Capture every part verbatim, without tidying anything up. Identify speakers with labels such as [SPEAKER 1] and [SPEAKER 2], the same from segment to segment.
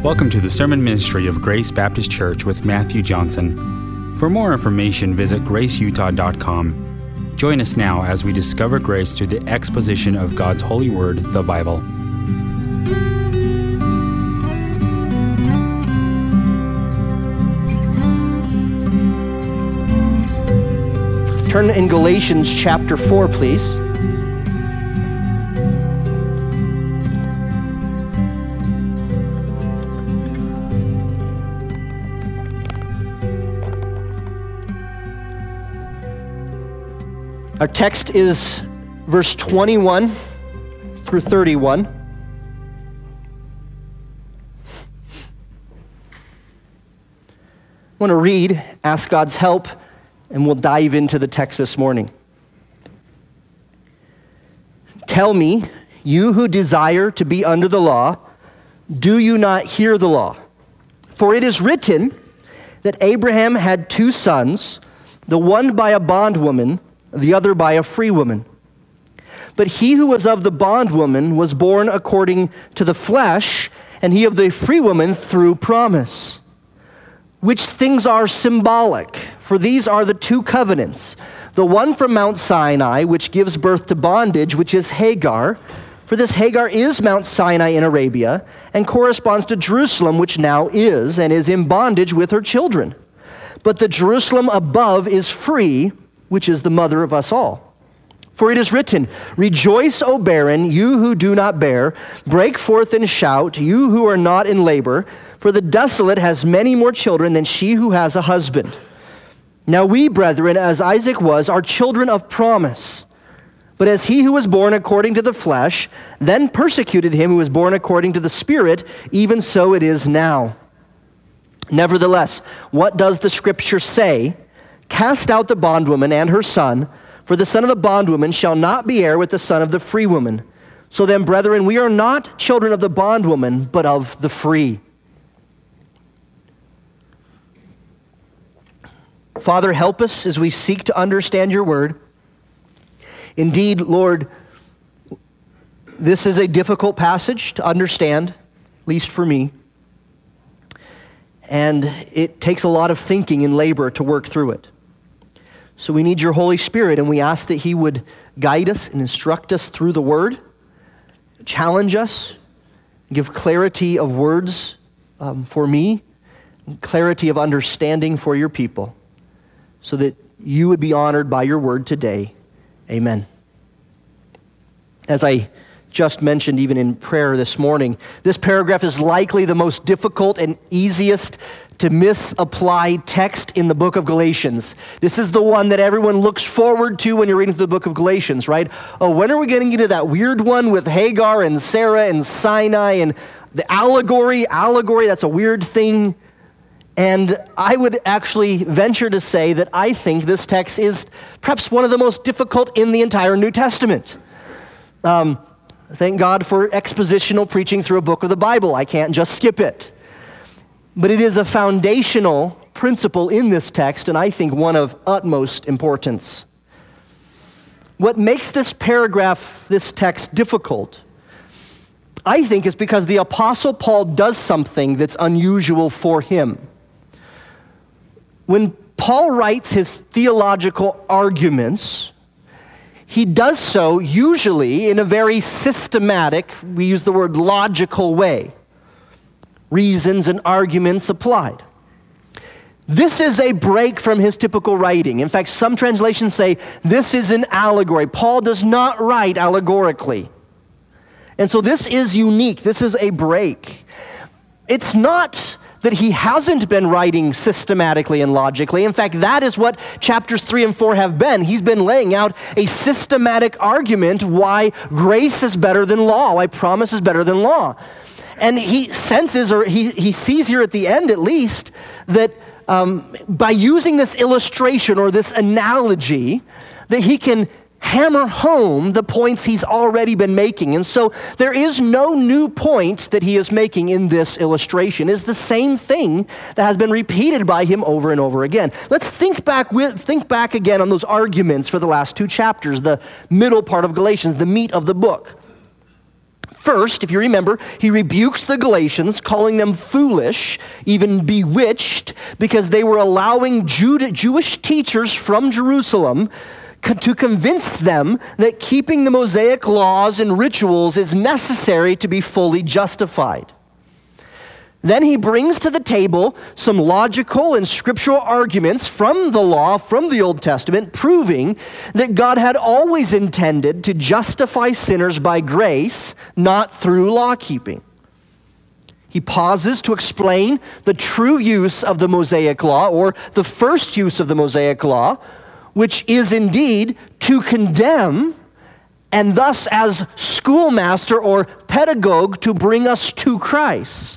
[SPEAKER 1] Welcome to the sermon ministry of Grace Baptist Church with Matthew Johnson. For more information, visit grace utah dot com. Join us now as we discover grace through the exposition of God's holy word, the Bible.
[SPEAKER 2] Turn in Galatians chapter four, please. Our text is verse twenty-one through thirty-one. I want to read, ask God's help, and we'll dive into the text this morning. Tell me, you who desire to be under the law, do you not hear the law? For it is written that Abraham had two sons, the one by a bondwoman, the other by a free woman. But he who was of the bondwoman was born according to the flesh, and he of the free woman through promise. Which things are symbolic, for these are the two covenants. The one from Mount Sinai, which gives birth to bondage, which is Hagar. For this Hagar is Mount Sinai in Arabia, and corresponds to Jerusalem, which now is, and is in bondage with her children. But the Jerusalem above is free, which is the mother of us all. For it is written, rejoice, O barren, you who do not bear. Break forth and shout, you who are not in labor. For the desolate has many more children than she who has a husband. Now we, brethren, as Isaac was, are children of promise. But as he who was born according to the flesh, then persecuted him who was born according to the Spirit, even so it is now. Nevertheless, what does the Scripture say? Cast out the bondwoman and her son, for the son of the bondwoman shall not be heir with the son of the free woman. So then, brethren, we are not children of the bondwoman, but of the free. Father, help us as we seek to understand your word. Indeed, Lord, this is a difficult passage to understand, at least for me. And it takes a lot of thinking and labor to work through it. So we need your Holy Spirit, and we ask that he would guide us and instruct us through the word, challenge us, give clarity of words um, for me, and clarity of understanding for your people, so that you would be honored by your word today. Amen. As I just mentioned even in prayer this morning, this paragraph is likely the most difficult and easiest to misapply text in the book of Galatians. This is the one that everyone looks forward to when you're reading through the book of Galatians, right? Oh, when are we getting into that weird one with Hagar and Sarah and Sinai and the allegory? Allegory, that's a weird thing. And I would actually venture to say that I think this text is perhaps one of the most difficult in the entire New Testament. Um, thank God for expositional preaching through a book of the Bible. I can't just skip it. But it is a foundational principle in this text, and I think one of utmost importance. What makes this paragraph, this text, difficult, I think, is because the Apostle Paul does something that's unusual for him. When Paul writes his theological arguments, he does so usually in a very systematic, we use the word logical way. Reasons and arguments applied. This is a break from his typical writing. In fact, some translations say this is an allegory. Paul does not write allegorically. And so this is unique. This is a break. It's not that he hasn't been writing systematically and logically. In fact, that is what chapters three and four have been. He's been laying out a systematic argument why grace is better than law, why promise is better than law. And he senses, or he, he sees here at the end at least, that um, by using this illustration or this analogy, that he can hammer home the points he's already been making. And so there is no new point that he is making in this illustration. It's the same thing that has been repeated by him over and over again. Let's think back with, think back again on those arguments for the last two chapters, the middle part of Galatians, the meat of the book. First, if you remember, he rebukes the Galatians, calling them foolish, even bewitched, because they were allowing Jude- Jewish teachers from Jerusalem co- to convince them that keeping the Mosaic laws and rituals is necessary to be fully justified. Then he brings to the table some logical and scriptural arguments from the law, from the Old Testament, proving that God had always intended to justify sinners by grace, not through law-keeping. He pauses to explain the true use of the Mosaic law, or the first use of the Mosaic law, which is indeed to condemn, and thus as schoolmaster or pedagogue to bring us to Christ.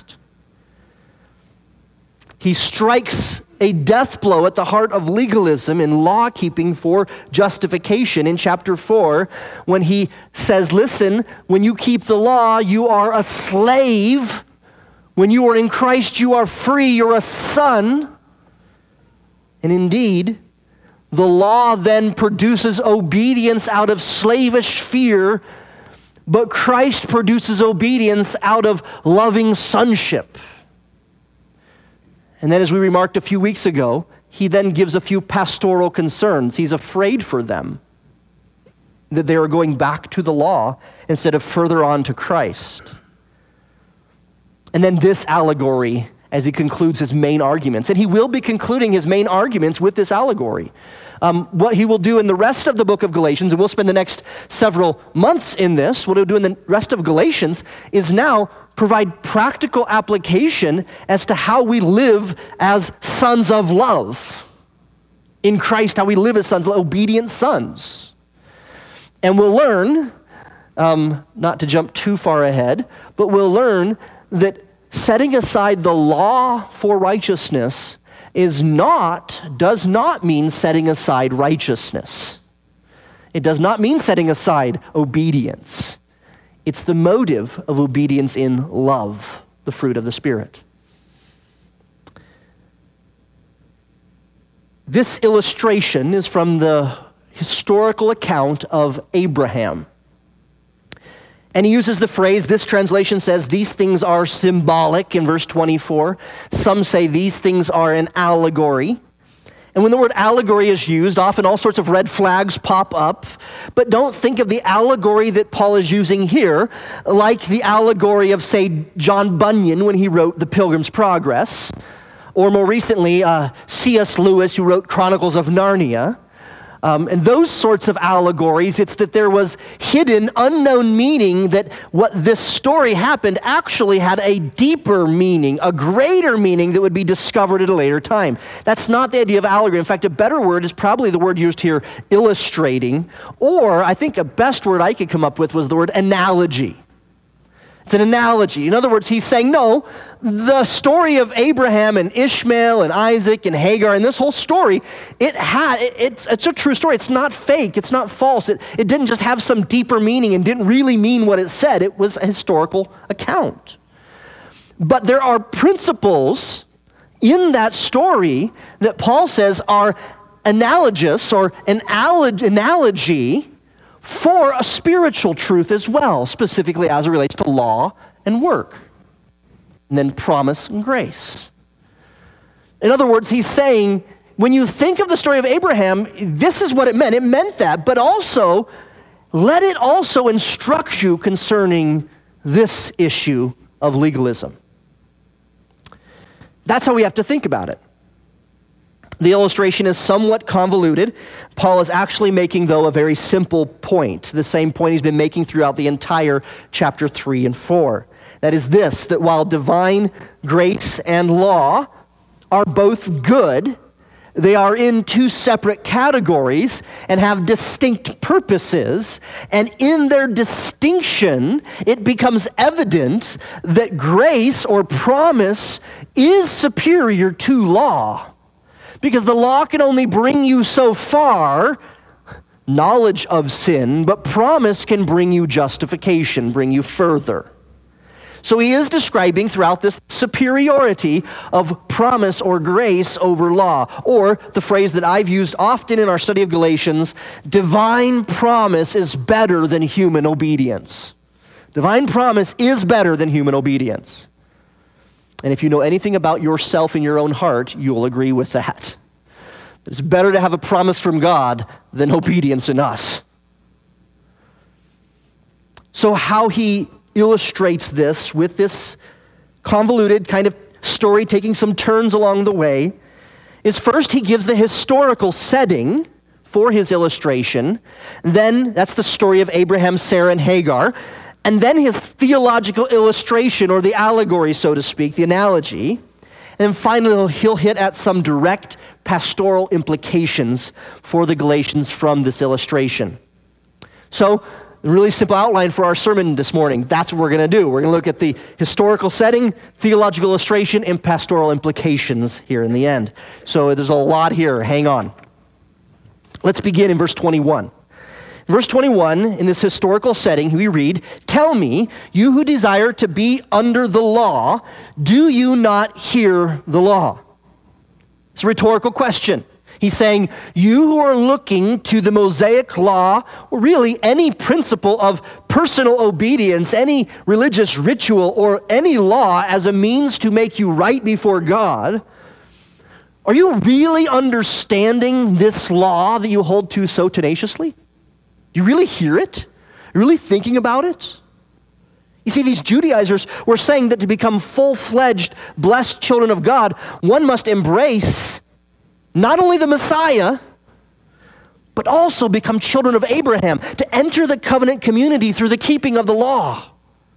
[SPEAKER 2] He strikes a death blow at the heart of legalism and law-keeping for justification in chapter four when he says, listen, when you keep the law, you are a slave. When you are in Christ, you are free. You're a son. And indeed, the law then produces obedience out of slavish fear, but Christ produces obedience out of loving sonship. And then, as we remarked a few weeks ago, he then gives a few pastoral concerns. He's afraid for them that they are going back to the law instead of further on to Christ. And then this allegory, as he concludes his main arguments. And he will be concluding his main arguments with this allegory. Um, what he will do in the rest of the book of Galatians, and we'll spend the next several months in this, what he'll do in the rest of Galatians is now provide practical application as to how we live as sons of love. In Christ, how we live as sons, obedient sons. And we'll learn, um, not to jump too far ahead, but we'll learn that setting aside the law for righteousness is not, does not mean setting aside righteousness. It does not mean setting aside obedience. It's the motive of obedience in love, the fruit of the Spirit. This illustration is from the historical account of Abraham. And he uses the phrase, this translation says, these things are symbolic in verse twenty-four. Some say these things are an allegory. And when the word allegory is used, often all sorts of red flags pop up. But don't think of the allegory that Paul is using here like the allegory of, say, John Bunyan when he wrote The Pilgrim's Progress, or more recently, uh, C S Lewis, who wrote Chronicles of Narnia. Um, and those sorts of allegories, it's that there was hidden, unknown meaning, that what this story happened actually had a deeper meaning, a greater meaning that would be discovered at a later time. That's not the idea of allegory. In fact, a better word is probably the word used here, illustrating, or I think a best word I could come up with was the word analogy. It's an analogy. In other words, he's saying, no, the story of Abraham and Ishmael and Isaac and Hagar and this whole story, it had, it, it's, it's a true story. It's not fake. It's not false. It, it didn't just have some deeper meaning and didn't really mean what it said. It was a historical account. But there are principles in that story that Paul says are analogous or an analogy for a spiritual truth as well, specifically as it relates to law and work, and then promise and grace. In other words, he's saying, when you think of the story of Abraham, this is what it meant. It meant that, but also, let it also instruct you concerning this issue of legalism. That's how we have to think about it. The illustration is somewhat convoluted. Paul is actually making, though, a very simple point, the same point he's been making throughout the entire chapter three and four. That is this, that while divine grace and law are both good, they are in two separate categories and have distinct purposes, and in their distinction, it becomes evident that grace or promise is superior to law. Because the law can only bring you so far, knowledge of sin, but promise can bring you justification, bring you further. So he is describing throughout this superiority of promise or grace over law, or the phrase that I've used often in our study of Galatians, divine promise is better than human obedience. Divine promise is better than human obedience. And if you know anything about yourself in your own heart, you will agree with that. It's better to have a promise from God than obedience in us. So how he illustrates this with this convoluted kind of story taking some turns along the way is first he gives the historical setting for his illustration. Then that's the story of Abraham, Sarah, and Hagar. And then his theological illustration, or the allegory, so to speak, the analogy. And then finally, he'll hit at some direct pastoral implications for the Galatians from this illustration. So, a really simple outline for our sermon this morning. That's what we're going to do. We're going to look at the historical setting, theological illustration, and pastoral implications here in the end. So there's a lot here. Hang on. Let's begin in verse twenty-one. In verse twenty-one, in this historical setting, we read, "Tell me, you who desire to be under the law, do you not hear the law?" It's a rhetorical question. He's saying, you who are looking to the Mosaic law, or really any principle of personal obedience, any religious ritual, or any law as a means to make you right before God, are you really understanding this law that you hold to so tenaciously? Do you really hear it? Are you really thinking about it? You see, these Judaizers were saying that to become full-fledged, blessed children of God, one must embrace not only the Messiah, but also become children of Abraham, to enter the covenant community through the keeping of the law.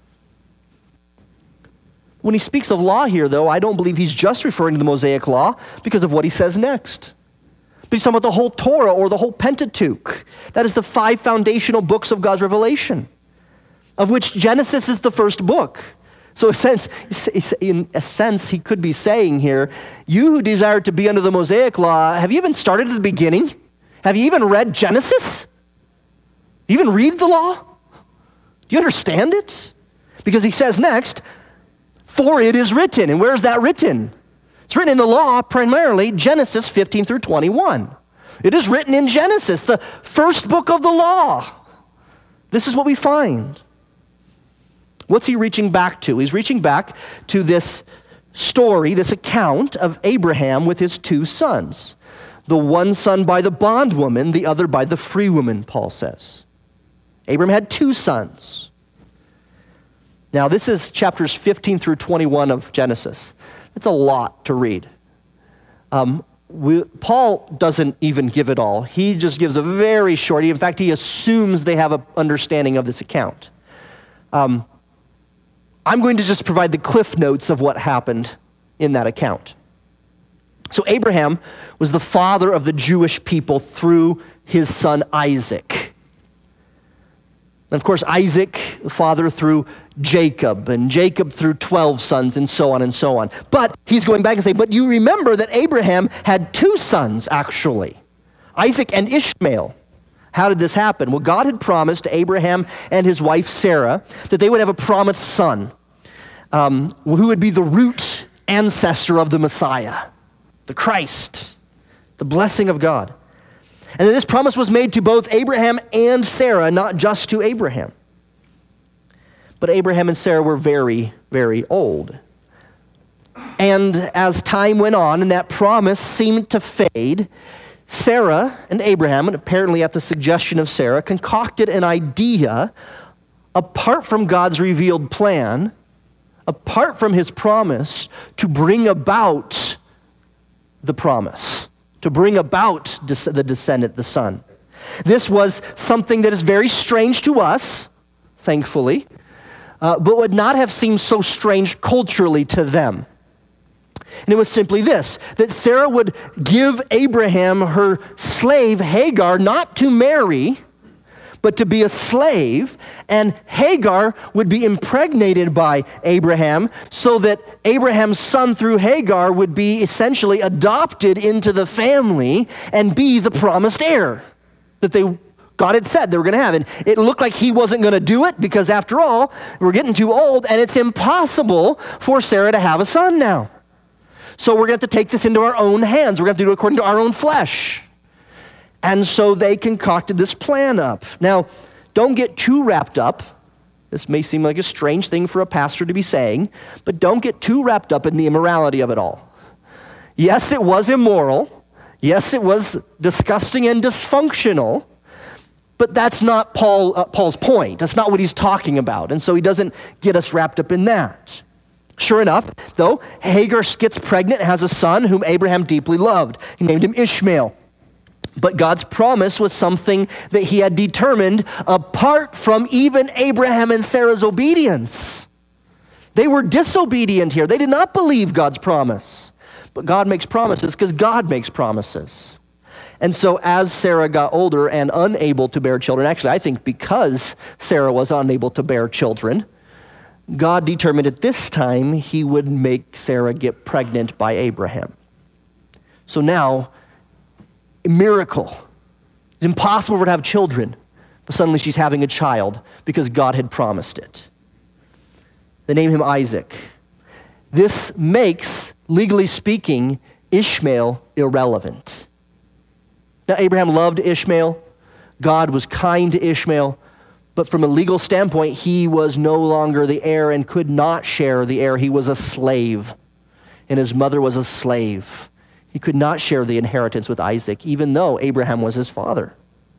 [SPEAKER 2] When he speaks of law here, though, I don't believe he's just referring to the Mosaic law because of what he says next. But he's talking about the whole Torah or the whole Pentateuch. That is the five foundational books of God's revelation, of which Genesis is the first book. So in a sense, in a sense, he could be saying here, you who desire to be under the Mosaic law, have you even started at the beginning? Have you even read Genesis? Do you even read the law? Do you understand it? Because he says next, for it is written. And where is that written? It's written in the law, primarily Genesis fifteen through twenty-one. It is written in Genesis, the first book of the law. This is what we find. What's he reaching back to? He's reaching back to this story, this account of Abraham with his two sons. The one son by the bondwoman, the other by the free woman, Paul says. Abraham had two sons. Now, this is chapters fifteen through twenty-one of Genesis. It's a lot to read. Um, we, Paul doesn't even give it all. He just gives a very short, in fact, he assumes they have an understanding of this account. Um, I'm going to just provide the cliff notes of what happened in that account. So Abraham was the father of the Jewish people through his son Isaac. And of course, Isaac, the father through Jacob, and Jacob through twelve sons, and so on and so on. But he's going back and saying, but you remember that Abraham had two sons, actually, Isaac and Ishmael. How did this happen? Well, God had promised to Abraham and his wife Sarah that they would have a promised son um, who would be the root ancestor of the Messiah, the Christ, the blessing of God. And then this promise was made to both Abraham and Sarah, not just to Abraham. But Abraham and Sarah were very, very old. And as time went on and that promise seemed to fade, Sarah and Abraham, and apparently at the suggestion of Sarah, concocted an idea apart from God's revealed plan, apart from his promise, to bring about the promise, to bring about the descendant, the son. This was something that is very strange to us, thankfully, uh, but would not have seemed so strange culturally to them. And it was simply this, that Sarah would give Abraham her slave Hagar not to marry, but to be a slave, and Hagar would be impregnated by Abraham so that Abraham's son through Hagar would be essentially adopted into the family and be the promised heir that they God had said they were going to have. And it looked like he wasn't going to do it because after all, we're getting too old and it's impossible for Sarah to have a son now. So we're going to have to take this into our own hands. We're going to have to do it according to our own flesh. And so they concocted this plan up. Now, don't get too wrapped up This may seem like a strange thing for a pastor to be saying, but don't get too wrapped up in the immorality of it all. Yes, it was immoral. Yes, it was disgusting and dysfunctional, but that's not Paul, uh, Paul's point. That's not what he's talking about, and so he doesn't get us wrapped up in that. Sure enough, though, Hagar gets pregnant and has a son whom Abraham deeply loved. He named him Ishmael. But God's promise was something that he had determined apart from even Abraham and Sarah's obedience. They were disobedient here. They did not believe God's promise. But God makes promises because God makes promises. And so as Sarah got older and unable to bear children, actually I think because Sarah was unable to bear children, God determined at this time he would make Sarah get pregnant by Abraham. So now, a miracle. It's impossible for her to have children, but suddenly she's having a child because God had promised it. They name him Isaac. This makes, legally speaking, Ishmael irrelevant. Now, Abraham loved Ishmael. God was kind to Ishmael, but from a legal standpoint, he was no longer the heir and could not share the heir. He was a slave, and his mother was a slave. He could not share the inheritance with Isaac, even though Abraham was his father.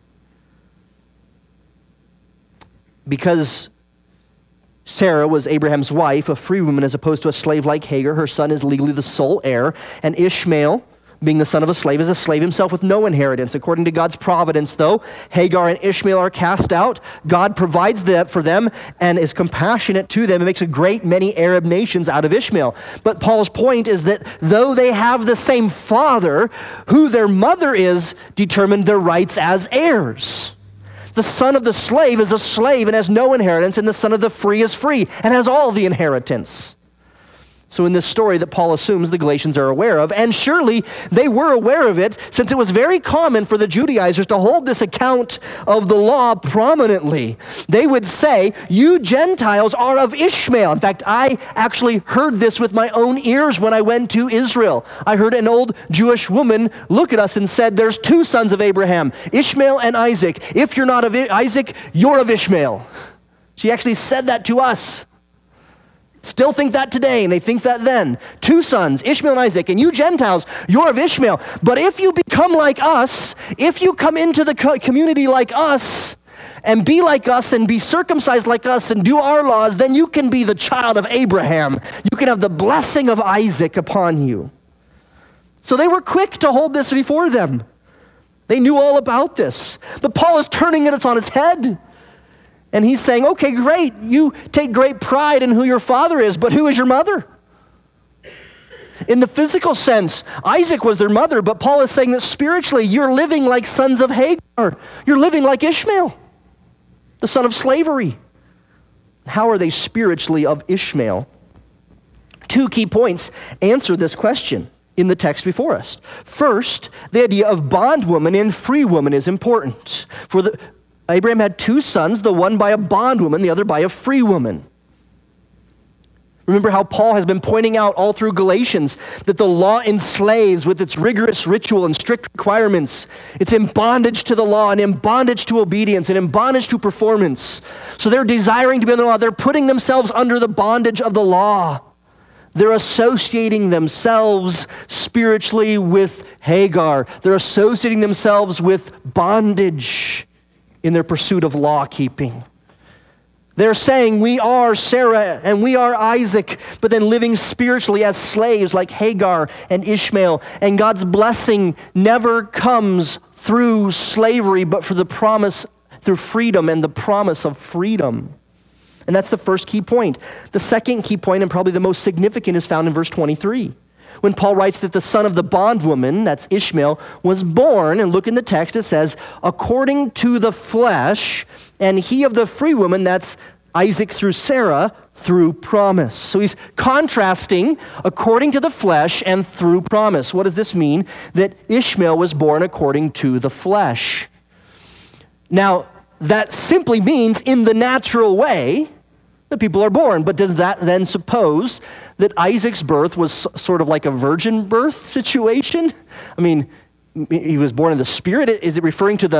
[SPEAKER 2] Because Sarah was Abraham's wife, a free woman, as opposed to a slave like Hagar, her son is legally the sole heir, and Ishmael, being the son of a slave, is a slave himself with no inheritance. According to God's providence, though, Hagar and Ishmael are cast out. God provides that for them and is compassionate to them and makes a great many Arab nations out of Ishmael. But Paul's point is that though they have the same father, who their mother is determined their rights as heirs. The son of the slave is a slave and has no inheritance, and the son of the free is free and has all the inheritance. So in this story that Paul assumes the Galatians are aware of, and surely they were aware of it, since it was very common for the Judaizers to hold this account of the law prominently. They would say, you Gentiles are of Ishmael. In fact, I actually heard this with my own ears when I went to Israel. I heard an old Jewish woman look at us and said, there's two sons of Abraham, Ishmael and Isaac. If you're not of Isaac, you're of Ishmael. She actually said that to us. Still think that today, and they think that then. Two sons, Ishmael and Isaac, and you Gentiles, you're of Ishmael. But if you become like us, if you come into the co- community like us, and be like us, and be circumcised like us, and do our laws, then you can be the child of Abraham. You can have the blessing of Isaac upon you. So they were quick to hold this before them. They knew all about this. But Paul is turning it on its head. And he's saying, okay, great, you take great pride in who your father is, but who is your mother? In the physical sense, Isaac was their mother, but Paul is saying that spiritually, you're living like sons of Hagar. You're living like Ishmael, the son of slavery. How are they spiritually of Ishmael? Two key points answer this question in the text before us. First, the idea of bondwoman and free woman is important. For the Abraham had two sons, the one by a bondwoman, the other by a free woman. Remember how Paul has been pointing out all through Galatians that the law enslaves with its rigorous ritual and strict requirements. It's in bondage to the law and in bondage to obedience and in bondage to performance. So they're desiring to be under the law. They're putting themselves under the bondage of the law. They're associating themselves spiritually with Hagar. They're associating themselves with bondage in their pursuit of law keeping. They're saying we are Sarah and we are Isaac, but then living spiritually as slaves like Hagar and Ishmael. And God's blessing never comes through slavery, but for the promise through freedom and the promise of freedom. And that's the first key point. The second key point, and probably the most significant, is found in verse twenty-three. When Paul writes that the son of the bondwoman, that's Ishmael, was born, and look in the text, it says, according to the flesh, and he of the free woman, that's Isaac through Sarah, through promise. So he's contrasting according to the flesh and through promise. What does this mean? That Ishmael was born according to the flesh. Now, that simply means in the natural way that people are born. But does that then suppose that Isaac's birth was sort of like a virgin birth situation? I mean, he was born in the spirit. Is it referring to the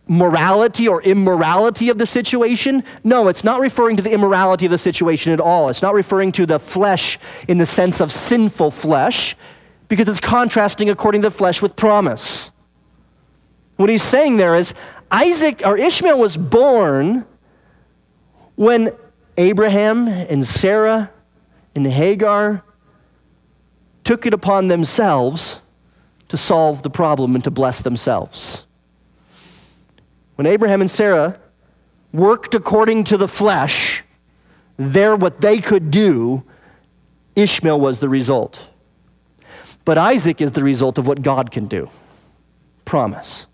[SPEAKER 2] morality or immorality of the situation. No, it's not referring to the immorality of the situation at all. It's not referring to the flesh in the sense of sinful flesh, because it's contrasting according to the flesh with promise. What he's saying there is Isaac or Ishmael was born when Abraham and Sarah and Hagar took it upon themselves to solve the problem and to bless themselves. When Abraham and Sarah worked according to the flesh, they're what they could do, Ishmael was the result. But Isaac is the result of what God can do. Promise.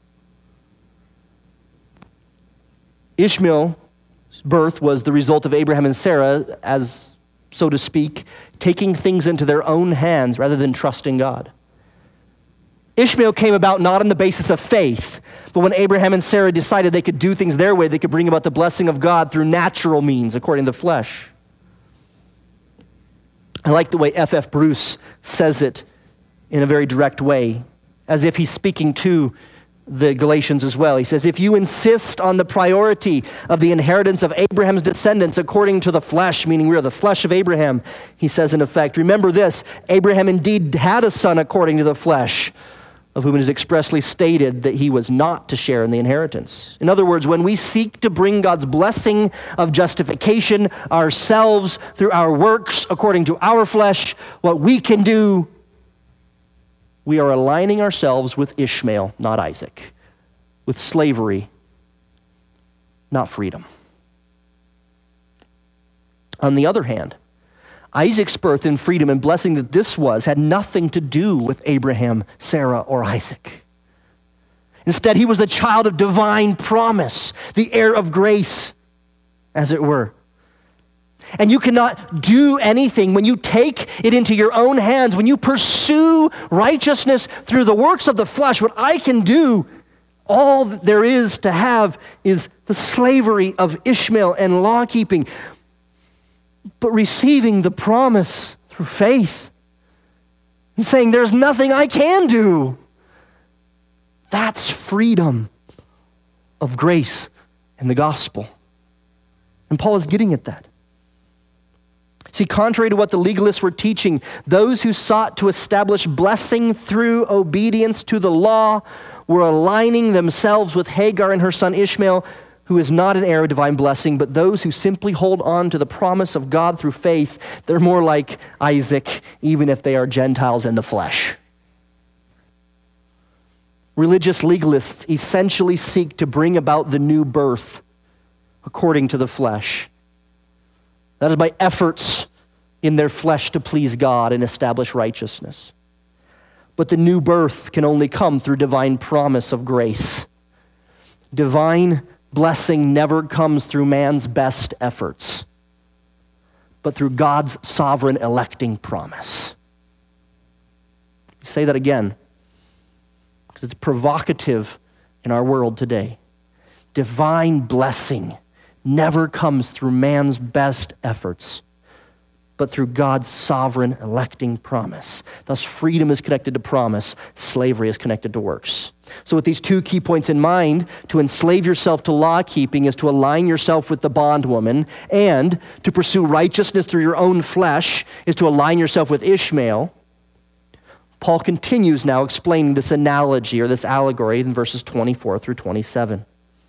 [SPEAKER 2] Ishmael's birth was the result of Abraham and Sarah, as, so to speak, taking things into their own hands rather than trusting God. Ishmael came about not on the basis of faith, but when Abraham and Sarah decided they could do things their way, they could bring about the blessing of God through natural means, according to the flesh. I like the way F F Bruce says it in a very direct way, as if he's speaking to the Galatians as well. He says, if you insist on the priority of the inheritance of Abraham's descendants according to the flesh, meaning we are the flesh of Abraham, he says in effect, remember this, Abraham indeed had a son according to the flesh, of whom it is expressly stated that he was not to share in the inheritance. In other words, when we seek to bring God's blessing of justification ourselves through our works according to our flesh, what we can do, we are aligning ourselves with Ishmael, not Isaac, with slavery, not freedom. On the other hand, Isaac's birth and freedom and blessing that this was had nothing to do with Abraham, Sarah, or Isaac. Instead, he was the child of divine promise, the heir of grace, as it were. And you cannot do anything when you take it into your own hands, when you pursue righteousness through the works of the flesh. What I can do, all that there is to have is the slavery of Ishmael and law-keeping. But receiving the promise through faith, he's saying there's nothing I can do. That's freedom of grace and the gospel. And Paul is getting at that. See, contrary to what the legalists were teaching, those who sought to establish blessing through obedience to the law were aligning themselves with Hagar and her son Ishmael, who is not an heir of divine blessing, but those who simply hold on to the promise of God through faith, they're more like Isaac, even if they are Gentiles in the flesh. Religious legalists essentially seek to bring about the new birth according to the flesh. That is by efforts in their flesh to please God and establish righteousness. But the new birth can only come through divine promise of grace. Divine blessing never comes through man's best efforts, but through God's sovereign electing promise. Say that again, because it's provocative in our world today. Divine blessing never comes through man's best efforts, but through God's sovereign electing promise. Thus, freedom is connected to promise, slavery is connected to works. So with these two key points in mind, to enslave yourself to law-keeping is to align yourself with the bondwoman, and to pursue righteousness through your own flesh is to align yourself with Ishmael. Paul continues now explaining this analogy or this allegory in verses twenty-four through twenty-seven.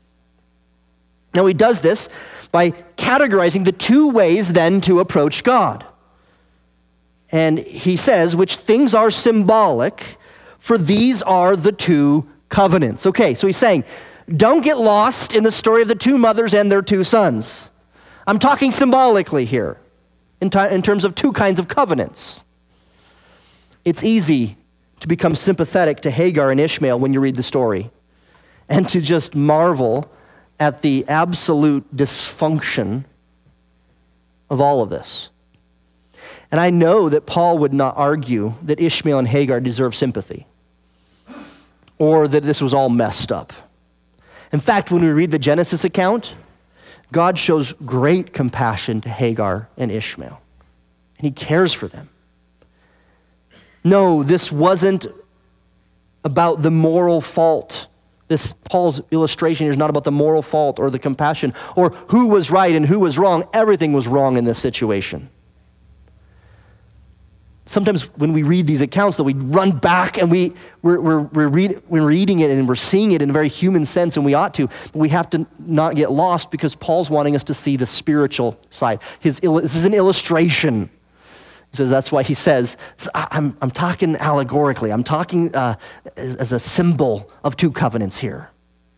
[SPEAKER 2] Now he does this by categorizing the two ways then to approach God. And he says, which things are symbolic, for these are the two covenants. Okay, so he's saying, don't get lost in the story of the two mothers and their two sons. I'm talking symbolically here, in, t- in terms of two kinds of covenants. It's easy to become sympathetic to Hagar and Ishmael when you read the story, and to just marvel at the absolute dysfunction of all of this. And I know that Paul would not argue that Ishmael and Hagar deserve sympathy, or that this was all messed up. In fact, when we read the Genesis account, God shows great compassion to Hagar and Ishmael, and he cares for them. No, this wasn't about the moral fault This Paul's illustration here is not about the moral fault or the compassion or who was right and who was wrong. Everything was wrong in this situation. Sometimes when we read these accounts, that we run back and we, we're, we're, we're, read, we're reading it and we're seeing it in a very human sense, and we ought to, but we have to not get lost because Paul's wanting us to see the spiritual side. His, this is an illustration. He says that's why he says, I'm, I'm talking allegorically. I'm talking uh, as, as a symbol of two covenants here.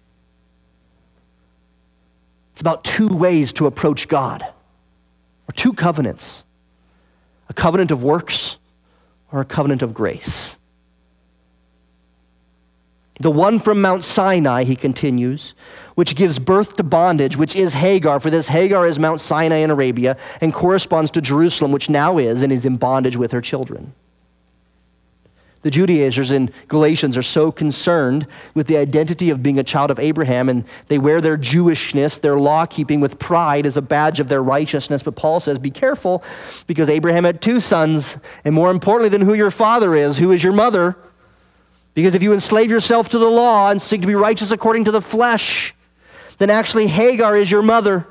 [SPEAKER 2] It's about two ways to approach God, or two covenants. A covenant of works or a covenant of grace. The one from Mount Sinai, he continues, which gives birth to bondage, which is Hagar, for this Hagar is Mount Sinai in Arabia and corresponds to Jerusalem, which now is and is in bondage with her children. The Judaizers in Galatians are so concerned with the identity of being a child of Abraham, and they wear their Jewishness, their law-keeping with pride as a badge of their righteousness. But Paul says, be careful, because Abraham had two sons, and more importantly than who your father is, who is your mother. Because if you enslave yourself to the law and seek to be righteous according to the flesh, then actually Hagar is your mother.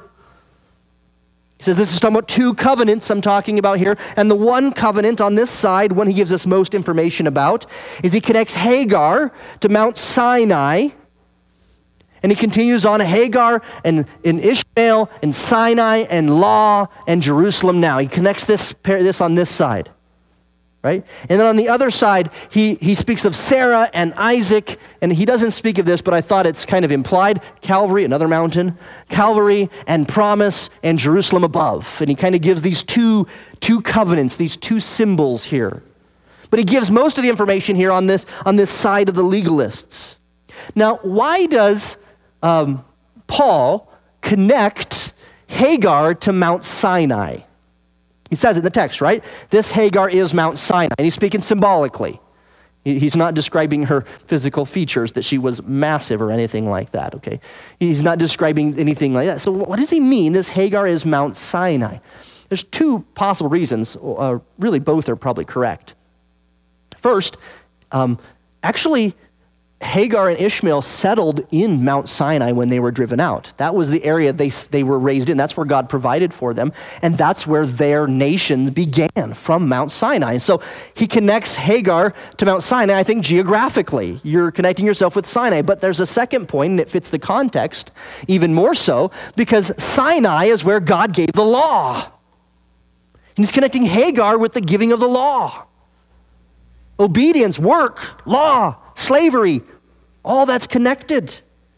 [SPEAKER 2] He says this is talking about two covenants I'm talking about here. And the one covenant on this side, one he gives us most information about, is he connects Hagar to Mount Sinai. And he continues on Hagar and in Ishmael and Sinai and Law and Jerusalem now. He connects this, this on this side. Right? And then on the other side, he, he speaks of Sarah and Isaac, and he doesn't speak of this, but I thought it's kind of implied. Calvary, another mountain, Calvary and promise and Jerusalem above. And he kind of gives these two, two covenants, these two symbols here. But he gives most of the information here on this, on this side of the legalists. Now, why does um, Paul connect Hagar to Mount Sinai? He says it in the text, right? This Hagar is Mount Sinai, and he's speaking symbolically. He's not describing her physical features, that she was massive or anything like that, okay? He's not describing anything like that. So what does he mean, this Hagar is Mount Sinai? There's two possible reasons. Uh, really, both are probably correct. First, um, actually, Hagar and Ishmael settled in Mount Sinai when they were driven out. That was the area they, they were raised in. That's where God provided for them. And that's where their nation began, from Mount Sinai. And so he connects Hagar to Mount Sinai, I think geographically. You're connecting yourself with Sinai. But there's a second point, and it fits the context even more so, because Sinai is where God gave the law. And he's connecting Hagar with the giving of the law. Obedience, work, law, slavery, all that's connected.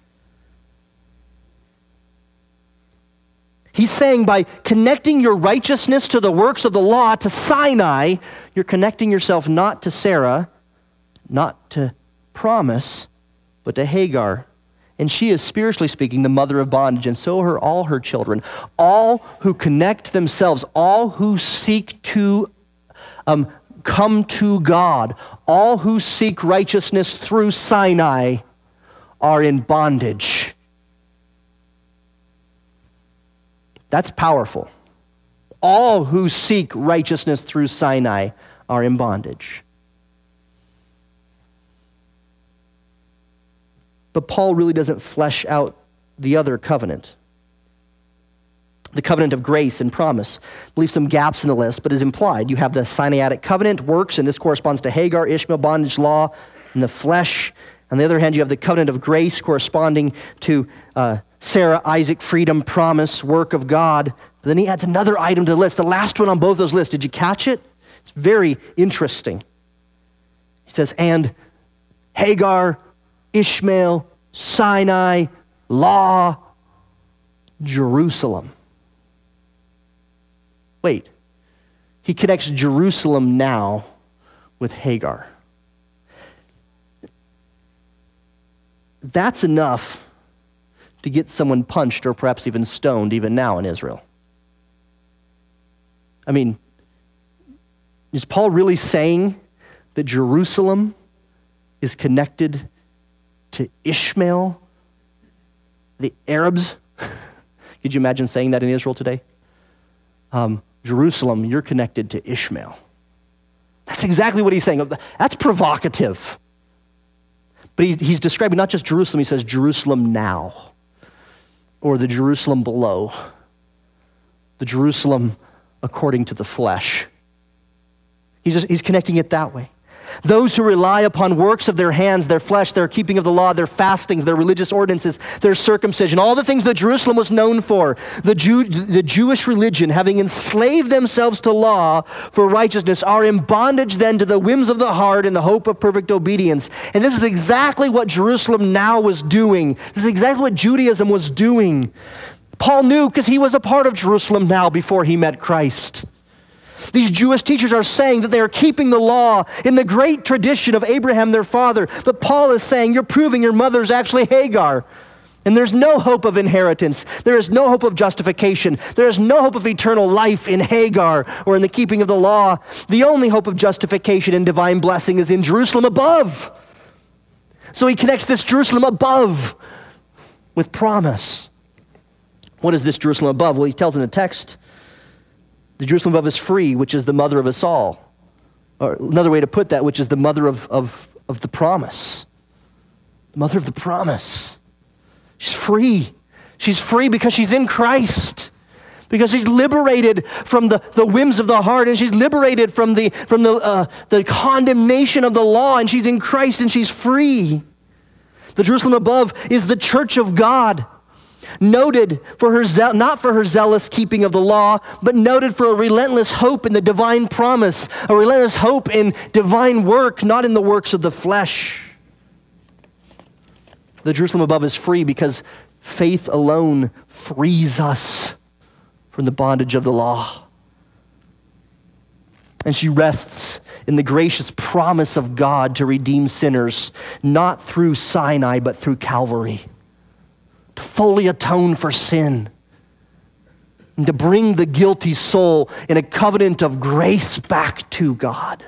[SPEAKER 2] He's saying by connecting your righteousness to the works of the law to Sinai, you're connecting yourself not to Sarah, not to promise, but to Hagar. And she is, spiritually speaking, the mother of bondage, and so are all her children. All who connect themselves, all who seek to um, come to God, all who seek righteousness through Sinai are in bondage. That's powerful. All who seek righteousness through Sinai are in bondage. But Paul really doesn't flesh out the other covenant, the covenant of grace and promise. Leaves some gaps in the list, but is implied. You have the Sinaitic covenant, works, and this corresponds to Hagar, Ishmael, bondage, law, and the flesh. On the other hand, you have the covenant of grace corresponding to uh, Sarah, Isaac, freedom, promise, work of God. But then he adds another item to the list, the last one on both those lists. Did you catch it? It's very interesting. He says, and Hagar, Ishmael, Sinai, law, Jerusalem. Wait, he connects Jerusalem now with Hagar. That's enough to get someone punched or perhaps even stoned even now in Israel. I mean, is Paul really saying that Jerusalem is connected to Ishmael, the Arabs? Could you imagine saying that in Israel today? Um, Jerusalem, you're connected to Ishmael. That's exactly what he's saying. That's provocative. But he, he's describing not just Jerusalem, he says Jerusalem now, or the Jerusalem below, the Jerusalem according to the flesh. He's, just, he's connecting it that way. Those who rely upon works of their hands, their flesh, their keeping of the law, their fastings, their religious ordinances, their circumcision, all the things that Jerusalem was known for, the, Jew, the Jewish religion, having enslaved themselves to law for righteousness, are in bondage then to the whims of the heart and the hope of perfect obedience. And this is exactly what Jerusalem now was doing. This is exactly what Judaism was doing. Paul knew because he was a part of Jerusalem now before he met Christ. These Jewish teachers are saying that they are keeping the law in the great tradition of Abraham, their father. But Paul is saying, you're proving your mother's actually Hagar. And there's no hope of inheritance. There is no hope of justification. There is no hope of eternal life in Hagar or in the keeping of the law. The only hope of justification and divine blessing is in Jerusalem above. So he connects this Jerusalem above with promise. What is this Jerusalem above? Well, he tells in the text, the Jerusalem above is free, which is the mother of us all. Or another way to put that, which is the mother of, of, of the promise. The mother of the promise. She's free. She's free because she's in Christ. Because she's liberated from the, the whims of the heart, and she's liberated from the from the uh, the condemnation of the law, and she's in Christ and she's free. The Jerusalem above is the church of God. Noted for her, ze- not for her zealous keeping of the law, but noted for a relentless hope in the divine promise, a relentless hope in divine work, not in the works of the flesh. The Jerusalem above is free because faith alone frees us from the bondage of the law. And she rests in the gracious promise of God to redeem sinners, not through Sinai, but through Calvary. To fully atone for sin, and to bring the guilty soul in a covenant of grace back to God.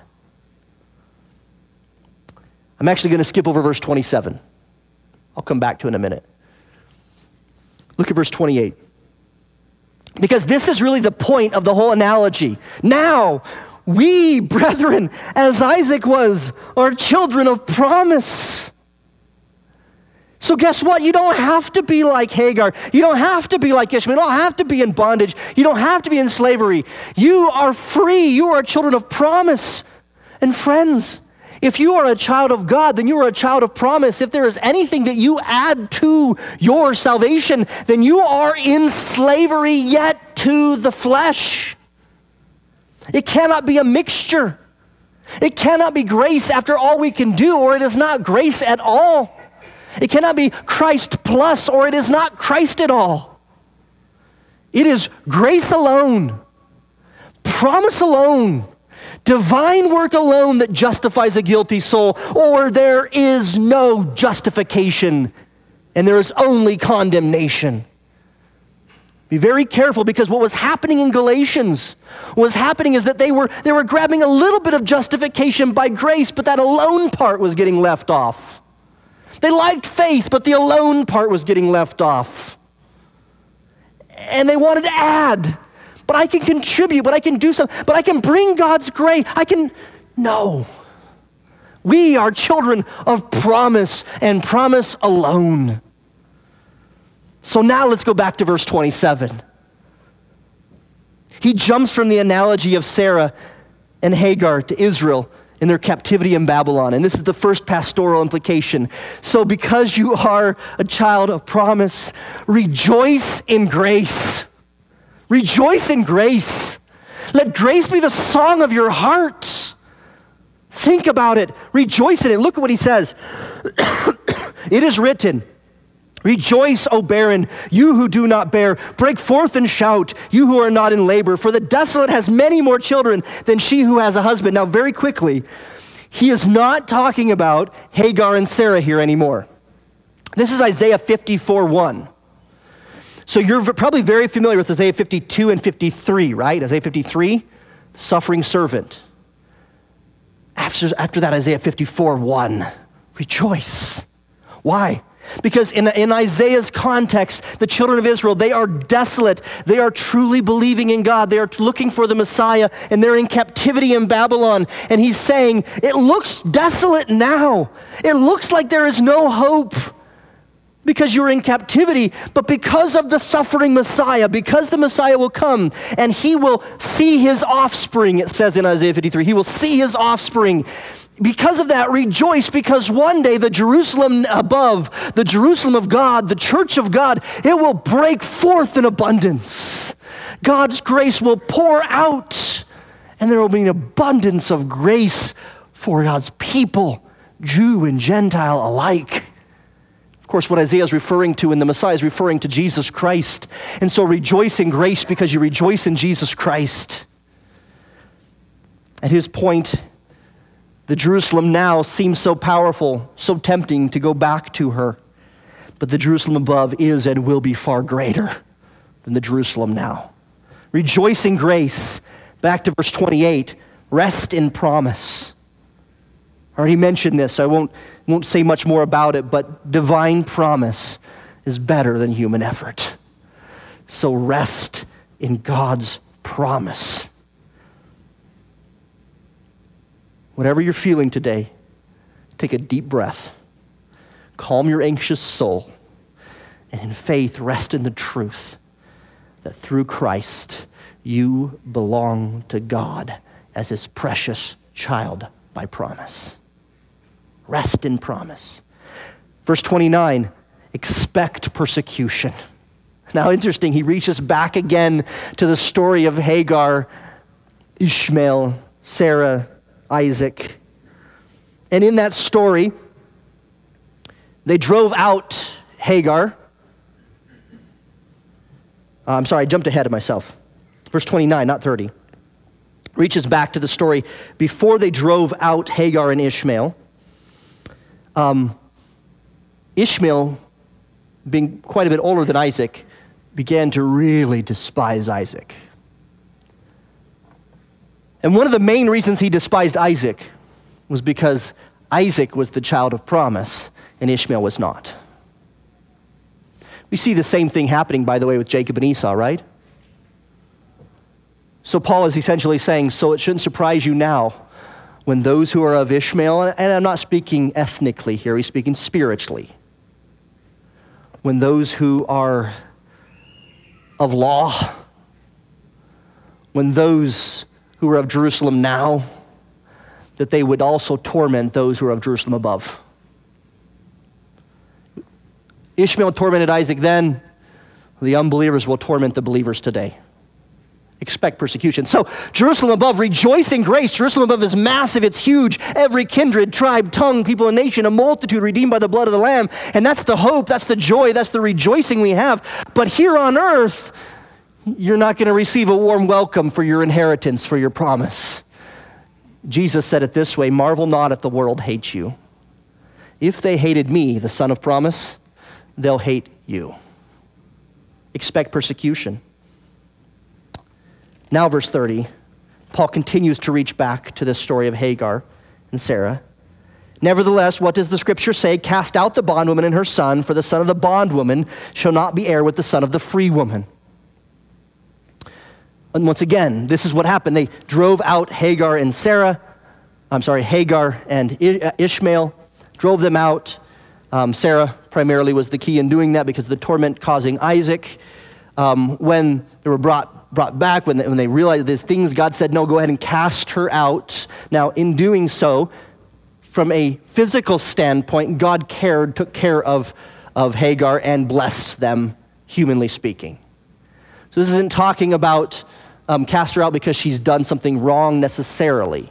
[SPEAKER 2] I'm actually going to skip over verse twenty-seven. I'll come back to it in a minute. Look at verse twenty-eight. Because this is really the point of the whole analogy. Now, we, brethren, as Isaac was, are children of promise. So guess what? You don't have to be like Hagar. You don't have to be like Ishmael. You don't have to be in bondage. You don't have to be in slavery. You are free. You are children of promise. And friends, if you are a child of God, then you are a child of promise. If there is anything that you add to your salvation, then you are in slavery yet to the flesh. It cannot be a mixture. It cannot be grace after all we can do, or it is not grace at all. It cannot be Christ plus, or it is not Christ at all. It is grace alone, promise alone, divine work alone that justifies a guilty soul, or there is no justification and there is only condemnation. Be very careful, because what was happening in Galatians, what was happening is that they were, they were grabbing a little bit of justification by grace, but that alone part was getting left off. They liked faith, but the alone part was getting left off. And they wanted to add, but I can contribute, but I can do something, but I can bring God's grace. I can, no. We are children of promise, and promise alone. So now let's go back to verse twenty-seven. He jumps from the analogy of Sarah and Hagar to Israel in their captivity in Babylon. And this is the first pastoral implication. So because you are a child of promise, rejoice in grace. Rejoice in grace. Let grace be the song of your heart. Think about it. Rejoice in it. Look at what he says. It is written, rejoice, O barren, you who do not bear. Break forth and shout, you who are not in labor. For the desolate has many more children than she who has a husband. Now, very quickly, he is not talking about Hagar and Sarah here anymore. This is Isaiah fifty-four one. So you're probably very familiar with Isaiah fifty-two and fifty-three, right? Isaiah fifty-three, suffering servant. After, after that, Isaiah fifty-four one, rejoice. Why? Because in, in Isaiah's context, the children of Israel, they are desolate. They are truly believing in God. They are looking for the Messiah, and they're in captivity in Babylon. And he's saying, it looks desolate now. It looks like there is no hope because you're in captivity. But because of the suffering Messiah, because the Messiah will come, and he will see his offspring, it says in Isaiah fifty-three, he will see his offspring. Because of that, rejoice, because one day the Jerusalem above, the Jerusalem of God, the church of God, it will break forth in abundance. God's grace will pour out, and there will be an abundance of grace for God's people, Jew and Gentile alike. Of course, what Isaiah is referring to in the Messiah is referring to Jesus Christ. And so rejoice in grace because you rejoice in Jesus Christ. At his point, the Jerusalem now seems so powerful, so tempting to go back to her. But the Jerusalem above is and will be far greater than the Jerusalem now. Rejoice in grace. Back to verse twenty-eight. Rest in promise. I already mentioned this, so I won't, won't say much more about it, but divine promise is better than human effort. So rest in God's promise. Whatever you're feeling today, take a deep breath, calm your anxious soul, and in faith rest in the truth that through Christ you belong to God as his precious child by promise. Rest in promise. Verse twenty-nine, expect persecution. Now interesting, he reaches back again to the story of Hagar, Ishmael, Sarah, Isaac. And in that story, they drove out Hagar. Uh, I'm sorry, I jumped ahead of myself. Verse twenty-nine, not thirty. Reaches back to the story before they drove out Hagar and Ishmael. Um, Ishmael, being quite a bit older than Isaac, began to really despise Isaac. And one of the main reasons he despised Isaac was because Isaac was the child of promise and Ishmael was not. We see the same thing happening, by the way, with Jacob and Esau, right? So Paul is essentially saying, so it shouldn't surprise you now when those who are of Ishmael, and I'm not speaking ethnically here, he's speaking spiritually, when those who are of law, when those who are of Jerusalem now, that they would also torment those who are of Jerusalem above. Ishmael tormented Isaac then, the unbelievers will torment the believers today. Expect persecution. So Jerusalem above, rejoice in grace. Jerusalem above is massive, it's huge. Every kindred, tribe, tongue, people, and nation, a multitude redeemed by the blood of the Lamb. And that's the hope, that's the joy, that's the rejoicing we have. But here on earth, you're not going to receive a warm welcome for your inheritance, for your promise. Jesus said it this way, marvel not if the world hates you. If they hated me, the Son of Promise, they'll hate you. Expect persecution. Now verse thirty, Paul continues to reach back to this story of Hagar and Sarah. Nevertheless, what does the scripture say? Cast out the bondwoman and her son, for the son of the bondwoman shall not be heir with the son of the free woman. And once again, this is what happened. They drove out Hagar and Sarah, I'm sorry, Hagar and Ishmael, drove them out. Um, Sarah primarily was the key in doing that because of the torment causing Isaac. Um, when they were brought brought back, when they, when they realized these things, God said, no, go ahead and cast her out. Now, in doing so, from a physical standpoint, God cared, took care of, of Hagar and blessed them, humanly speaking. So this isn't talking about um, cast her out because she's done something wrong necessarily.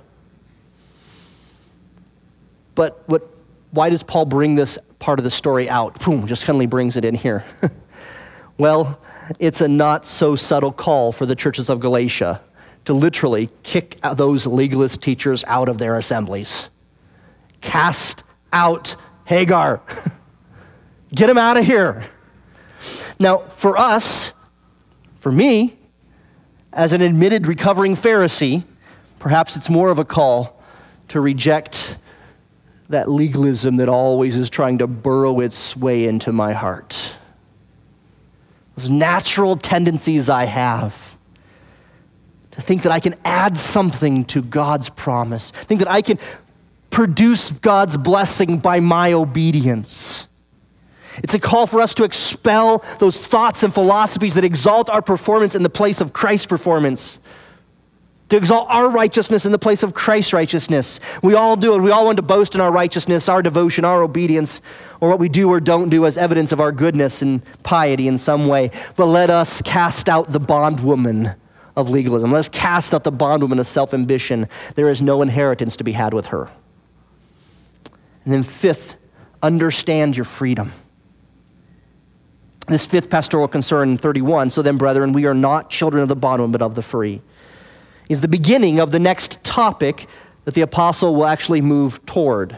[SPEAKER 2] But what? Why does Paul bring this part of the story out? Boom, just suddenly brings it in here. Well, it's a not so subtle call for the churches of Galatia to literally kick those legalist teachers out of their assemblies. Cast out Hagar. Get him out of here. Now, for us, for me, as an admitted recovering Pharisee, perhaps it's more of a call to reject that legalism that always is trying to burrow its way into my heart. Those natural tendencies I have to think that I can add something to God's promise, think that I can produce God's blessing by my obedience. It's a call for us to expel those thoughts and philosophies that exalt our performance in the place of Christ's performance, to exalt our righteousness in the place of Christ's righteousness. We all do it. We all want to boast in our righteousness, our devotion, our obedience, or what we do or don't do as evidence of our goodness and piety in some way. But let us cast out the bondwoman of legalism. Let us cast out the bondwoman of self-ambition. There is no inheritance to be had with her. And then fifth, understand your freedom. This fifth pastoral concern in thirty-one, so then, brethren, we are not children of the bondwoman, but of the free, is the beginning of the next topic that the apostle will actually move toward.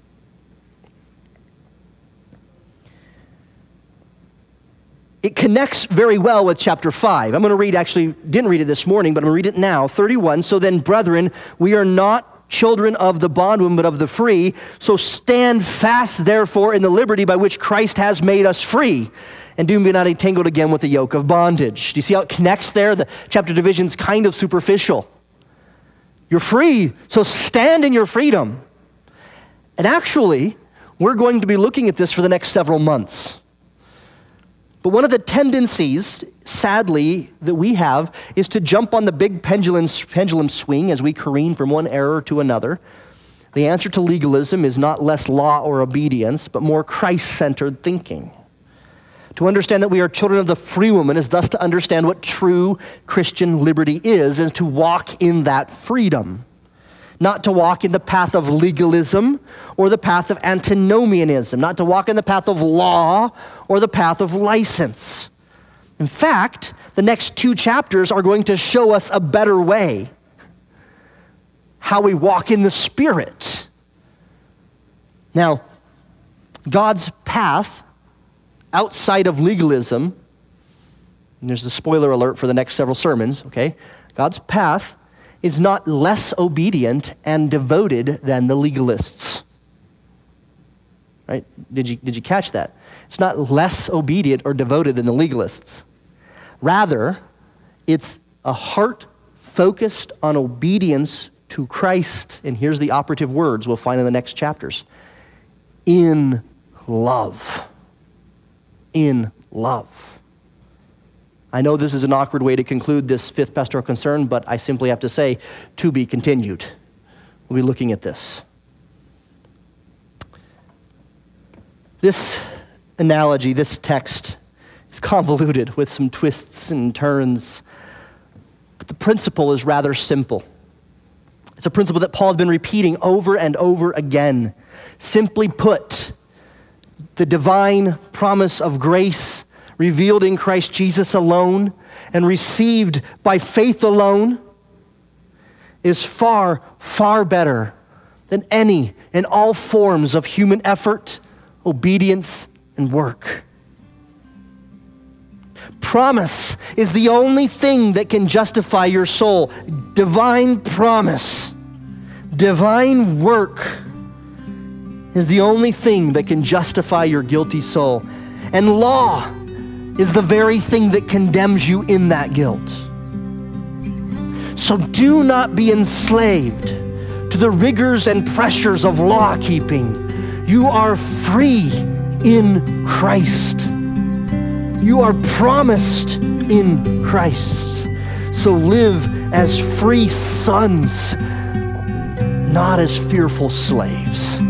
[SPEAKER 2] It connects very well with chapter five. I'm going to read, actually, didn't read it this morning, but I'm going to read it now. thirty-one, so then, brethren, we are not children of the bondwoman, but of the free. So stand fast, therefore, in the liberty by which Christ has made us free, and do be not entangled again with the yoke of bondage. Do you see how it connects there? The chapter division's kind of superficial. You're free, so stand in your freedom. And actually, we're going to be looking at this for the next several months. But one of the tendencies, sadly, that we have is to jump on the big pendulum, pendulum swing as we careen from one error to another. The answer to legalism is not less law or obedience, but more Christ-centered thinking. To understand that we are children of the free woman is thus to understand what true Christian liberty is and to walk in that freedom. Not to walk in the path of legalism or the path of antinomianism, not to walk in the path of law or the path of license. In fact, the next two chapters are going to show us a better way, how we walk in the Spirit. Now, God's path outside of legalism, and there's the spoiler alert for the next several sermons, okay? God's path is not less obedient and devoted than the legalists. Right? Did you, did you catch that? It's not less obedient or devoted than the legalists. Rather, it's a heart focused on obedience to Christ. And here's the operative words we'll find in the next chapters. In love. In love. I know this is an awkward way to conclude this fifth pastoral concern, but I simply have to say, to be continued. We'll be looking at this. This analogy, this text, is convoluted with some twists and turns, but the principle is rather simple. It's a principle that Paul has been repeating over and over again. Simply put, the divine promise of grace revealed in Christ Jesus alone and received by faith alone is far, far better than any and all forms of human effort, obedience, and work. Promise is the only thing that can justify your soul. Divine promise, divine work is the only thing that can justify your guilty soul. And law is the very thing that condemns you in that guilt. So do not be enslaved to the rigors and pressures of law keeping. You are free in Christ. You are promised in Christ. So live as free sons, not as fearful slaves.